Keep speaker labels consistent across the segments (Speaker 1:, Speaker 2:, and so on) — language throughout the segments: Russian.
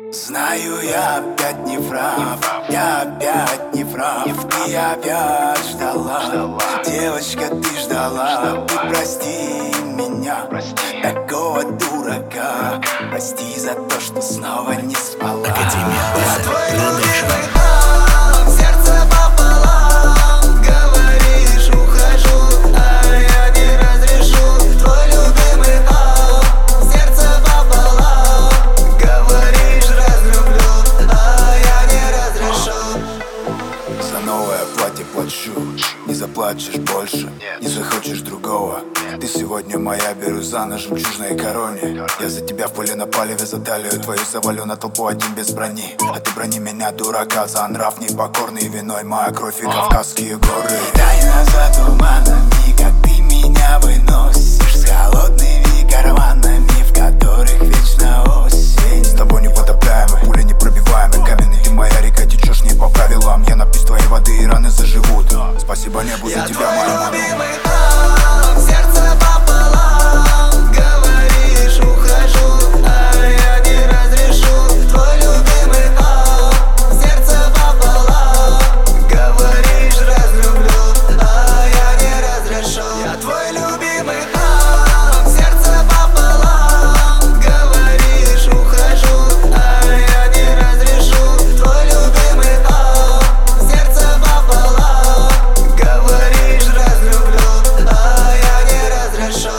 Speaker 1: Знаю, я опять не прав, я опять не прав. Ты опять ждала, девочка, ты ждала. Ты прости меня, такого дурака. Прости за то, что снова не спала.
Speaker 2: Академия
Speaker 1: Я твой любимый
Speaker 2: Продакшн.
Speaker 1: сердце пополам. Говоришь, ухожу, а я не разрешу. Твой любимый сердце пополам. Говоришь, разлюблю, а я не разрешу. За новое платье плачу, не заплачешь больше, не захочешь другого. Ты сегодня моя, беру за на жемчужной короне. Я за тебя в поле на палеве, за талию твою завалю на толпу один без брони. А ты брони меня, дурака, за нрав непокорный. Виной моя кровь и Кавказские горы. Тайна за туманами, как ты меня выносишь, с холодными карманами, в которых вечно осень. С тобой непотопляемый, пуля непробиваемый, каменный. Ты моя река, течешь не по правилам. Я напьюсь твоей воды и раны заживут. Спасибо небу за тебя, моя мама. Сердце пополам. Говоришь, ухожу, а я не разрешу. Твой любимый сердце пополам. Говоришь, разлюблю, а я не разрешу. Я твой любимый сердце пополам. Говоришь, ухожу, а я не разрешу. Твой любимый сердце пополам. Говоришь, разлюблю, а я не разрешу.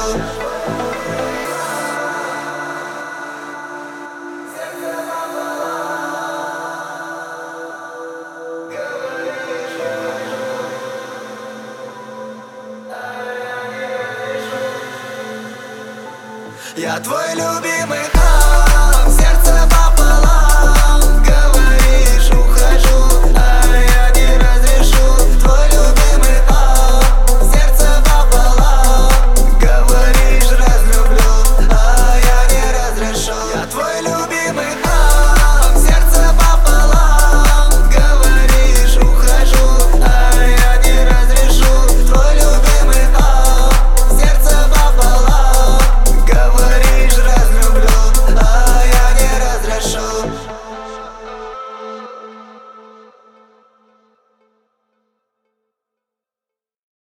Speaker 1: Я твой любимый